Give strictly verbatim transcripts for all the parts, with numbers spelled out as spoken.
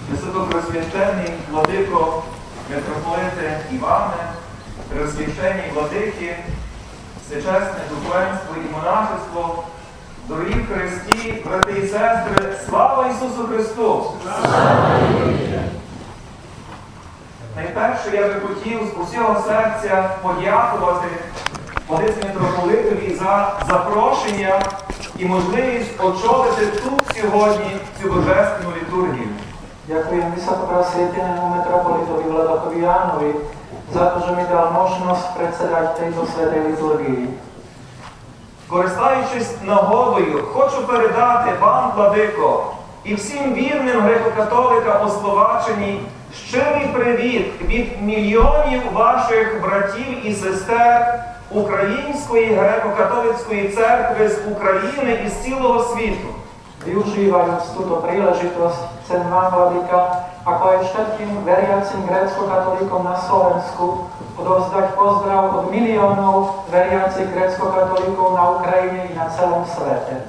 Високопресвященний владико митрополите Іване, пресвященні владики, всечесне духовенство і монашество, дорогі в Христі, брати і сестри, слава Ісусу Христу! Найперше я би хотів з усього серця подякувати отець митрополитові за запрошення і можливість очолити тут сьогодні цю божественну літургію. Ďakujem vysokoprosvietenému metropolitovi Vladokovi Jánovi za to, že mi dal možnosť predsedať tejto svätej liturgii. Користаючись нагодою, хочу передати вам, владико, і всім вірним греко-католикам у Словаччині щирий привіт від мільйонів ваших братів і сестер Української греко-католицької церкви з України і з цілого світу. Využívajúc túto príležitosť, chcem vám, Vladyka, ako aj všetkým veriacim grécko-katolíkom na Slovensku, odovzdať pozdrav od miliónov veriacich grécko-katolíkov na Ukrajine i na celom svete.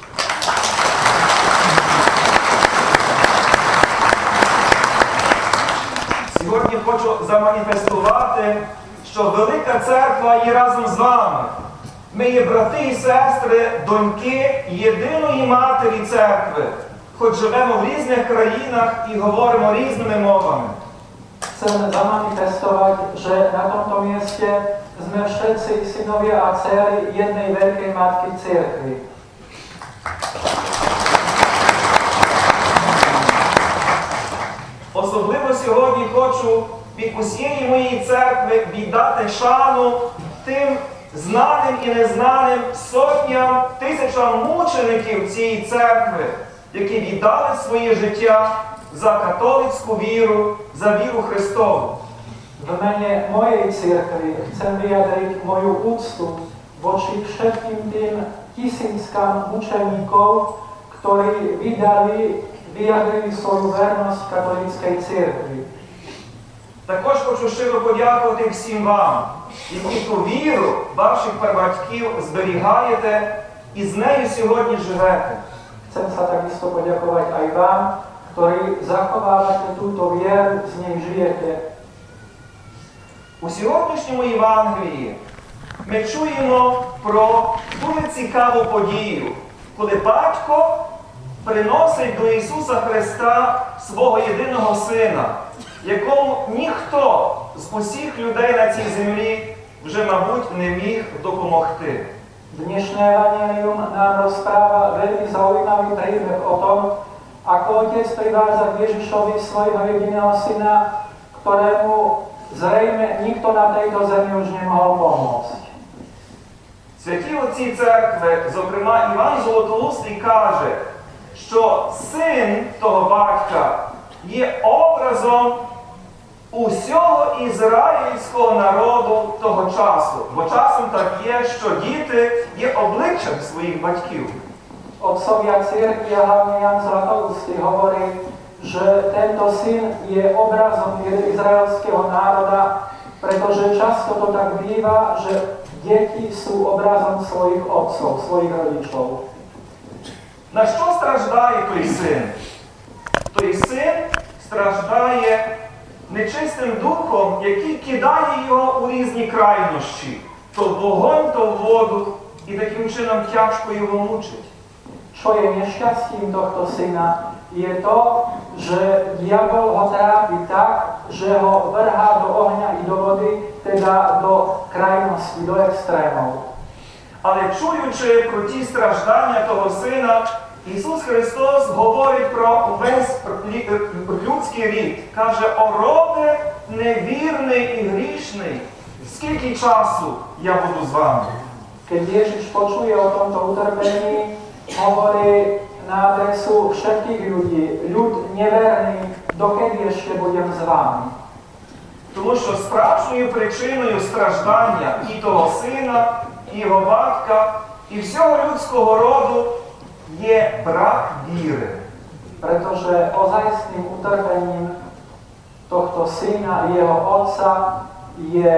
Сьогодні хочу заманіфестувати, що Велика Церква є разом з вами. Ми є брати і сестри, доньки єдиної Матері Церкви, хоч живемо в різних країнах і говоримо різними мовами. Chcem zamanifestovať, že na tomto mieste sme všetci synovia a dcery jednej veľkej Matky Cirkvi. Особливо сьогодні хочу від усієї моєї церкви віддати шану тим знаним і незнаним сотням, тисячам мучеників цієї церкви, які віддали своє життя за католицьку віру, за віру Христову. V mene mojej cirkvi chcem vyjadriť moju úctu voči všetkým tým tisíckam mučeníkov, ktorí vydali, vyjadrili svoju vernosť katolíckej cirkvi. Також хочу щиро подякувати всім вам, які ту віру ваших прабатьків зберігаєте і з нею сьогодні живете. Chcem sa takisto poďakovať aj vám, ktorí zachovávate túto vieru, z nej žijete. У сьогоднішньому Євангелії ми чуємо про дуже цікаву подію, коли батько приносить до Ісуса Христа свого єдиного сина, якому ніхто з усіх людей на цій землі вже, мабуть, не міг допомогти. Dnešné evanjelium nám rozpráva veľmi zaujímavý príbeh o tom, ako otec privádza k Ježišovi svojho jediného syna, ktorému zrejme nikto na tejto zemi už nemohol pomôcť. Святі отці церкви, зокрема Іван Золотоустий, каже, що син того батька є образом усього ізраїльського народу того часу. Бо часом так є, що діти є обличчям своїх батьків. Otcovia cirkvi a hlavne Jan Zlatoustý hovorí, že tento syn je obrazom izraelského národa, pretože často to tak býva, že deti sú obrazom svojich otcov, svojich rodičov. На що страждає той син? Той син страждає нечистим духом, який кидає його у різні крайнощі. То в вогонь, то в воду, і таким чином тяжко його мучить. Čo je nešťastím tohto syna, je to, že diabol ho trápi tak, že ho vrhá do ohňa i do vody, teda do krajnosti, do extrémov. Але чуючи про ті страждання того сина, Ісус Христос говорить про весь людський рід. Каже, о роде невірний і грішний, скільки часу я буду з вами? Keď Ježiš počuje o tomto utrpení, hovorí na adresu všetkých ľudí, ľud neverný, dokedy ešte budem s vami. Тому що справжньою причиною страждання і того сина, і його батька, і всього людського роду є брак віри. Pretože ozajstným utrpením tohto syna i jeho otca je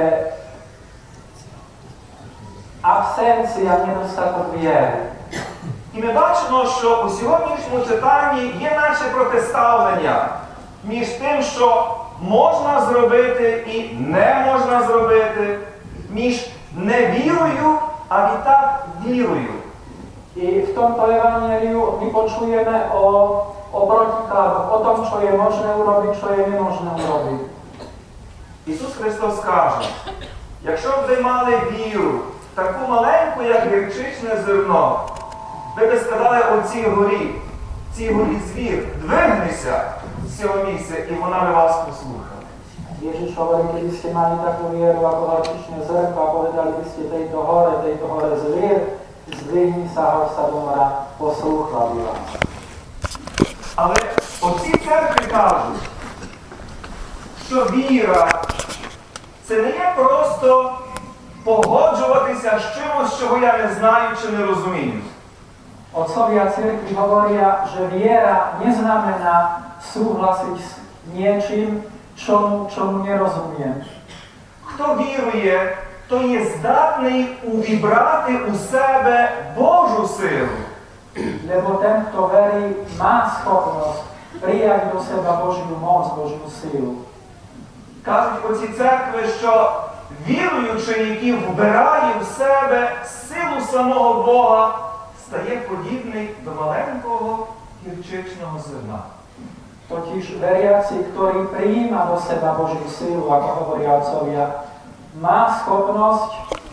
absencia, nedostatok viery. І ми бачимо, що у сьогоднішньому читанні є наче протиставлення між тим, що можна зробити і не можна зробити, між невірою, а відтак вірою. I v tomto evanjeliu my počujeme o, o protikladoch, o tom, čo je možné urobiť, čo je nemožné urobiť. Ісус Христос каже, якщо б ви мали віру, таку маленьку, як гірчичне зерно, ви б сказали оцій горі, цій горі звір, двигнися з цього місця, і вона би вас послухала. Ježiš hovorí, keby ste mali takú vieru ako horčičné zrnko a povedali by ste tejto hore, tejto hore zvier, zdvihni sa, hoď sa do mora, poslúchla by vás. Але оці церкви кажуть, що віра – це не є просто погоджуватися з чимось, чого я не знаю чи не розумію. Otcovia cirkvi hovoria, že viera neznamená súhlasiť s niečím, čomu, čomu nerozumiem. Хто вірує, то є здатний увібрати у себе Божу силу. Lebo ten, kto verí, má schopnosť prijať do seba Božiu moc, Božiu silu. Кажуть оці церкви, що віруючий, який вбирає в себе силу самого Бога, стає подібний до маленького гірчичного зерна. Totiž veriaci, ktorý prijíma do seba Božiu silu, ako hovoria otcovia, má schopnosť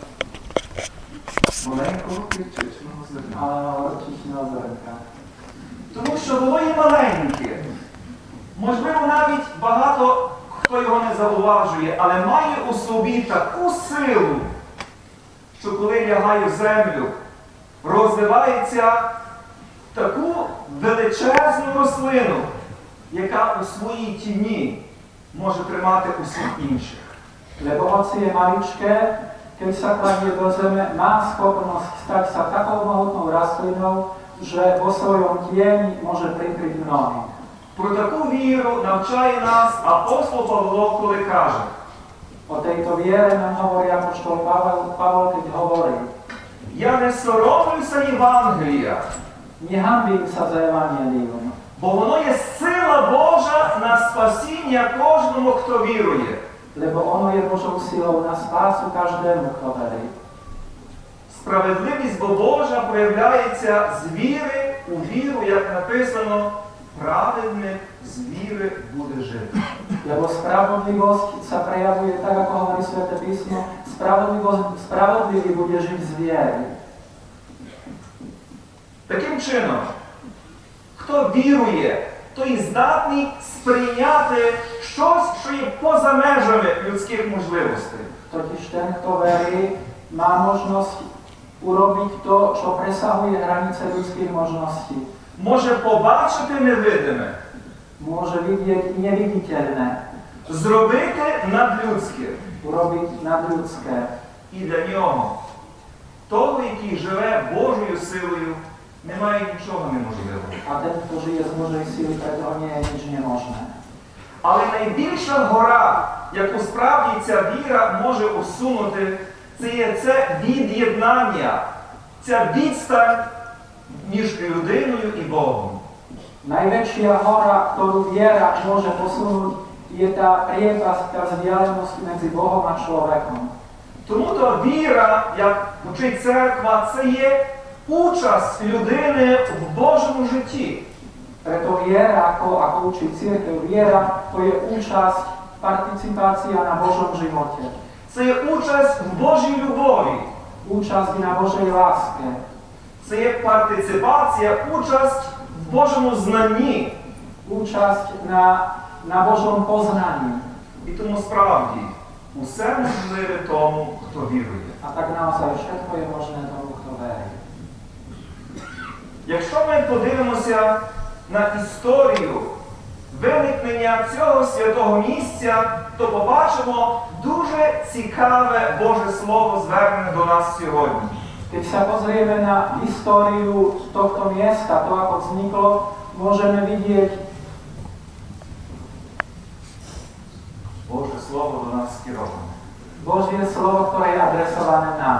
Маленького гірчичного зерна. horčičného zrnka. Тому що воно є маленьке. Можливо, навіть багато хто його не зауважує, але має у собі таку силу, що коли лягає в землю, розвивається таку величезну рослину, яка у своїй тіні може тримати усіх інших. Lebo hoci je maličké, keď sa kladie do zeme, má schopnosť stať sa takou mohutnou rastlinou, že vo svojom tieni môže prikryť mnohých. Про таку віру навчає нас апостол Павло, коли каже: O tejto viere nám hovorí apoštol Pavel, Pavel, keď hovorí: Я не соромлюся Євангелія, Nehanbím sa za evanjelium, бо воно є сила Божа на спасіння кожному, хто вірує. lebo ono je Božou silou na spásu každému, kto verí. Справедливість бо Божа проявляється з віри у віру, як написано, праведник з віри буде жити. Lebo spravodlivosť sa prejavuje tak, ako hovorí Sväté písmo, spravodlivý bude žiť z viery. Таким чином, хто вірує, той здатний сприйняти щось, що є поза межами людських можливостей. Totiž ten, kto verí, má možnosť urobiť to, čo presahuje hranice ľudských možností. Може побачити невидиме, Môže vidieť neviditeľné, зробити надлюдське. urobiť nadľudské. І для нього, того, який живе Божою силою, немає нічого неможливого. A ten, kto žije z Božej síly, pre toho nie je nič nemožné. Але найбільша гора, яку справді ця віра може усунути, це є це від'єднання, ця відстань між людиною і Богом. Najväčšia hora, ktorú viera môže posunúť, je tá priepasť, tá vzdialenosť medzi Bohom a človekom. Тому то віра, як учить церква, це є участь людини в Божому житті. Preto viera, ako, ako učí cirkev, viera, to je účasť, participácia na Božom živote. Це є участь в Божій любові. Účasť na Božej láske. Це є партиципація, участь в Божому знанні. Účasť na, na Božom poznaní. І тому справді усе можливе тому, хто вірує. A tak naozaj všetko je možné tomu, kto verí. Якщо ми подивимося на історію виникнення цього святого місця, то побачимо дуже цікаве Боже Слово, звернене до нас сьогодні. Keď sa pozrieme na históriu tohto miesta, to ako vzniklo, môžeme vidieť Боже Слово до нас скероване. Božie slovo, ktoré je adresované nám.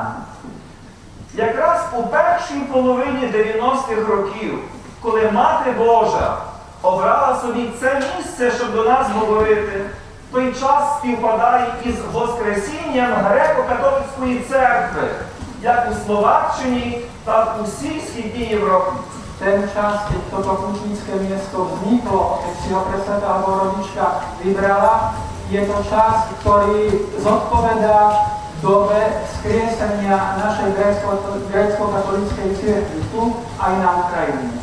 Якраз у першій половині дев'яностих років, коли Мати Божа обрала собі це місце, щоб до нас говорити, той час співпадає із Воскресінням Греко-католицької церкви, як у Словаччині, так у всій Східній Європі. Ten čas, keď toto putnícke miesto vzniklo, keď si ho presvetá Bohorodička vybrala, je to čas, ktorý zodpovedá dobe vzkriesenia našej grécko-katolíckej cirkvi tu aj na Ukrajine.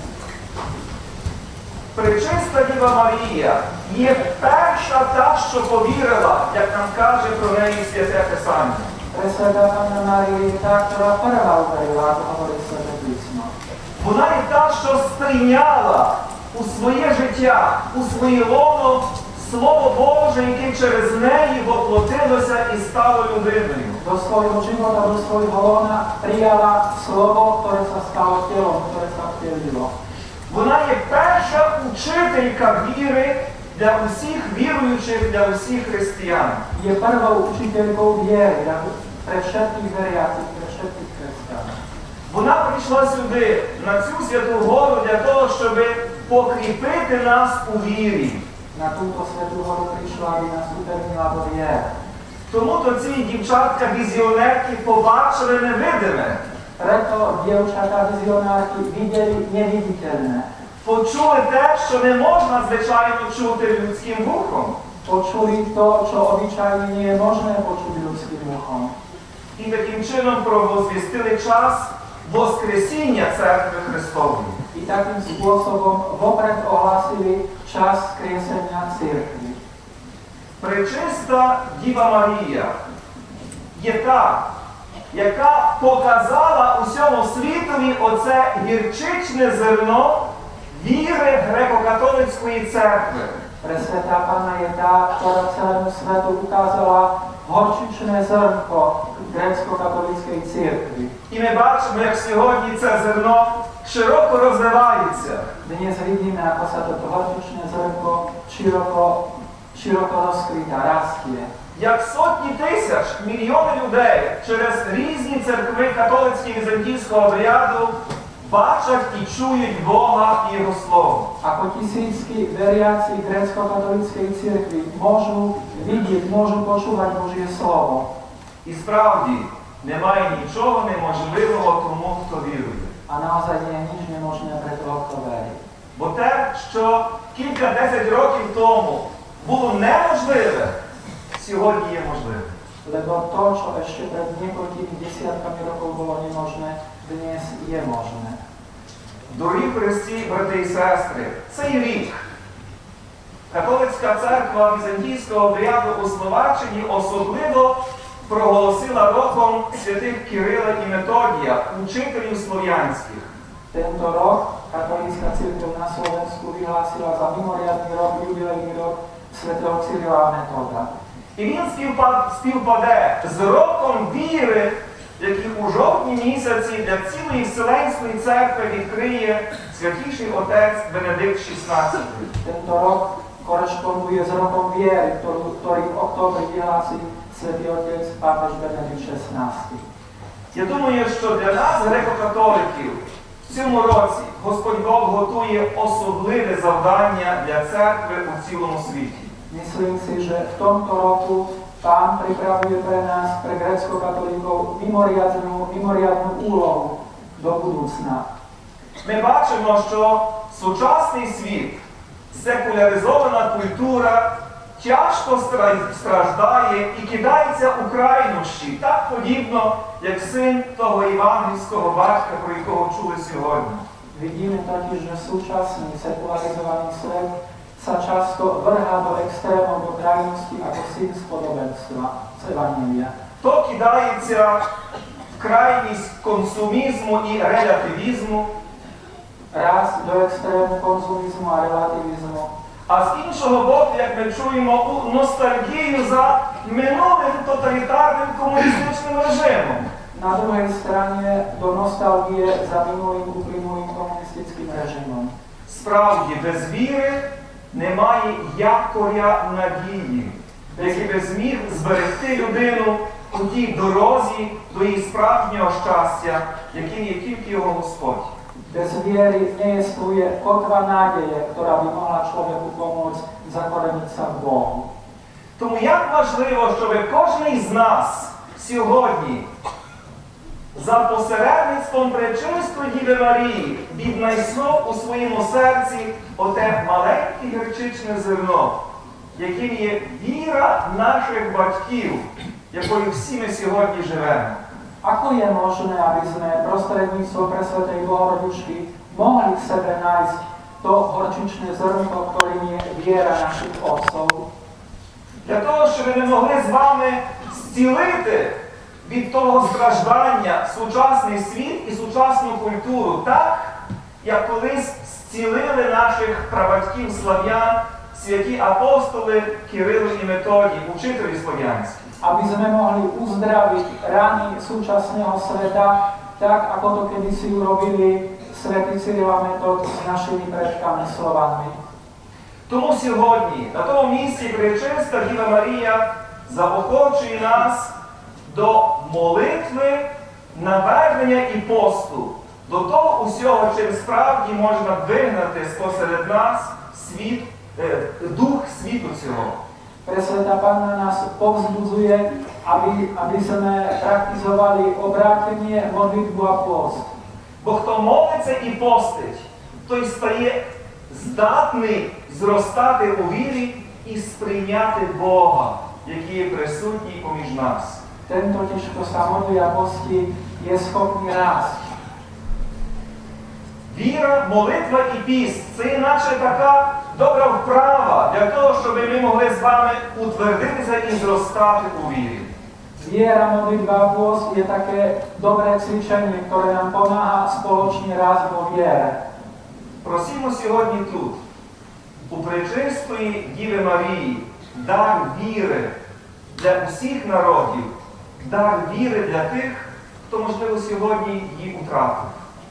Пречиста Діва Марія є перша та, що повірила, як нам каже про неї Святе Писання. Presvetá Panna Mária je tá, ktorá prvá uverila, ako hovorí Sväté písmo. Вона є та, що сприйняла у своє життя, у своє лоно Слово Боже, яке через неї воплотилося і стало людиною. Do svojho života, do svojho lona prijala slovo, ktoré sa stalo telom, ktoré sa vtelilo. Вона є перша учителька віри для усіх віруючих, для усіх християн. Je prvou učiteľkou viery pre všetkých veriacich, pre všetkých kresťanov. Вона прийшла сюди, на цю святу гору, для того, щоб покріпити нас у вірі. Na túto svätú horu prišla, aby nás upevnila vo viere. Тому то ці дівчатка-візіонерки побачили невидиме. Preto dievčatá vizionárky videli neviditeľné. Почули те, що не можна, звичайно, чути людським вухом. Počuli to, čo obyčajne nie je možné počuť ľudským uchom. І таким чином провозвістили час Воскресіння Церкви Христової. I takým spôsobom vopred ohlásili čas skriesenia cirkvi. Пречиста Діва Марія є та, яка показала усьому світові оце гірчичне зерно віри Греко-католицької церкви. Presvetá Panna je tá, ktorá celému svetu ukázala horčičné zrnko grécko-katolíckej cirkvi. І ми бачимо, як сьогодні це зерно широко розвивається. Dnes vidíme, ako sa toto horčičné zrnko široko, široko rozkvita, rastie. Як сотні тисяч, мільйони людей через різні церкви католицького візантійського обряду бачать і чують Бога і Його Слово. Ako tisícky veriaci grécko-katolíckej cirkvi môžu vidieť, môžu počúvať Božie slovo. І справді, немає нічого неможливого тому, хто вірує. A naozaj nie je nič nemožné pre toho, kto verí. Бо те, що кілька-десять років тому було неможливе, сьогодні є можливе. Lebo to, čo ešte pred niekoľkými desiatkami rokov bolo nemožné, dnes je možné. Дорогі христі, брати і сестри, цей рік католицька церква візантійського обряду у Словаччині особливо проголосила роком святих Кирила і Методія, учителів слов'янських. Tento rok katolícka cirkev na Slovensku vyhlásila za mimoriadny rok, jubilejný rok svätého Cyrila a Metoda. І він співпад, співпаде з роком віри, який у жовтні місяці для цілої Вселенської церкви відкриє Святіший Отець Бенедикт шістнадцятий. Tento rok korešponduje s rokom viery, ktorý, ktorý v októbri vyhlási Svätý Otec pápež Benedikt šestnásty. Я думаю, що для нас, греко-католиків, в цьому році Господь Бог готує особливе завдання для церкви у цілому світі. Myslím si, že v tomto roku Pán pripravuje pre nás, pre grécko-katolíkov, mimoriadnu, mimoriadnu úlohu do budúcna. Ми бачимо, що сучасний світ, секуляризована культура тяжко страждає і кидається у крайнощі, так подібно, як син того євангельського батька, про якого чули сьогодні. Vidíme totiž, že súčasný sekularizovaný svet sa často vrhá do extrémov, do krajnosti ako syn z podobenstva, z Evangelia. То кидається в крайність консумізму і релятивізму, Raz do extrému konzumizmu a relativizmu. а з іншого боку, як ми чуємо, у ностальгію за минулим тоталітарним комуністичним режимом. Na druhej strane do nostalgie za minulým uplynulým komunistickým režimom. Справді, без віри немає якоря надії, який би зміг зберегти людину у тій дорозі до її справжнього щастя, яким є тільки його Господь. Bez viery nejestvuje kotva nádeje, ktorá by mohla človeku pomôcť zakoreniť sa v Bohu. Тому як важливо, щоб кожен з нас сьогодні за посередництвом Пречистої Діви Марії віднайшов у своєму серці оте маленьке гірчичне зерно, яким є віра наших батьків, якою всі ми сьогодні живемо. Ako je možné, aby sme prostredníctvom Presvätej Bohorodičky mohli v sebe nájsť to horčičné zrnko, ktorým je viera našich otcov? Для того, щоб ми могли з вами зцілити від того страждання сучасний світ і сучасну культуру так, як колись зцілили наших прабатьків слав'ян святі апостоли Кирило і Методій, учителі слов'янські. Aby sme mohli uzdraviť rany súčasného sveta, tak ako to kedysi urobili svätý Cyril a Metod s našimi predkami Slovanmi. Тому сьогодні на тому місці Пречиста Діва Марія заохочує нас до молитви, навернення і посту, до того усього, чим справді можна вигнати спосеред нас світ, е, дух світу цього. Presvätá Panna nás povzbudzuje, aby, aby sme praktizovali obrátenie, modlitbu a post. Бо хто молиться і постить, той стає здатний зростати у вірі і сприйняти Бога, який є присутній поміж нас. Ten totiž, kto sa modlí a postí, je schopný rásť. Віра, молитва і піст – це іначе така добра вправа для того, щоб ми могли з вами утвердитися і зростати у вірі. Viera, modlitba a pôst je také dobré cvičenie, ktoré nám pomáha spoločne rásť vo viere. Просимо сьогодні тут, у Пречистої Діви Марії, дар віри для усіх народів, дар віри для тих, хто, можливо, сьогодні її втратив.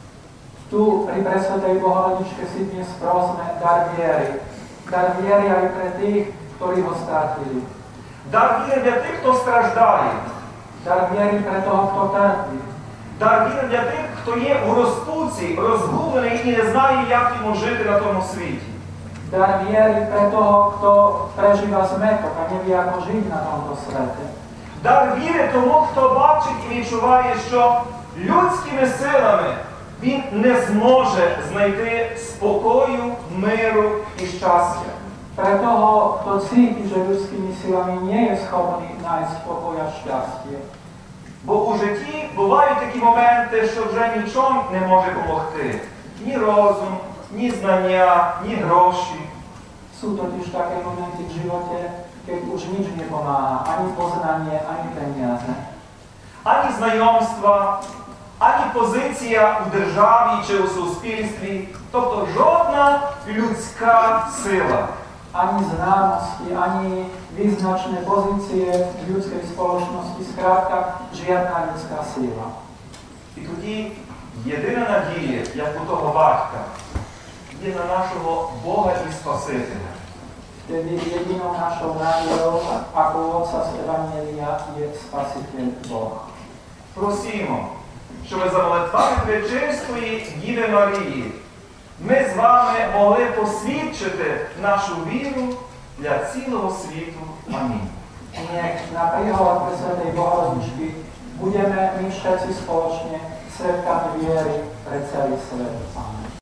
Tu pri Presvätej Bohorodičke si dnes prosme dar viery. Dar viery aj pre tých, ktorí ho stratili. Дар віри для тих, хто страждає. Dar viery pre toho, kto trpí. Дар віри для тих, хто є у розпуці, розгублений і не знає, як йому жити на тому світі. Dar viery pre toho, kto prežíva zmetok a nevie, ako žiť na tomto svete. Дар віри тому, хто бачить і відчуває, що людськими силами він не зможе знайти спокою, миру і щастя. Pre toho, kto cíti, že ľudskými silami nie je schopný nájsť pokoj a šťastie. Бо у житті бувають такі моменти, що вже нічого не може допомогти. Ні розум, ні знання, ні гроші. Sú totiž také momenty v živote, keď už nič nepomáha, ani poznanie, ani peniaze. Ані знайомства, ані позиція у державі чи у суспільстві. Тобто жодна людська сила. Ani známosti, ani význačné pozície v ľudskej spoločnosti, skrátka žiadna ľudská sila. І тоді єдина надія, як у того батька, є на нашого Бога і Спасителя. Vtedy jedinou našou nádejou, ako u Otca z Evanjelia, je Spasiteľ Boh. Просімо, щоб за молитвами Пречистої Діви Марії ми з вами могли посвідчити нашу віру для цілого світу. Амінь. Nech na príhovor Presvätej Bohorodičky budeme my všetci spoločne svedkami viery pre celý svet. Amen.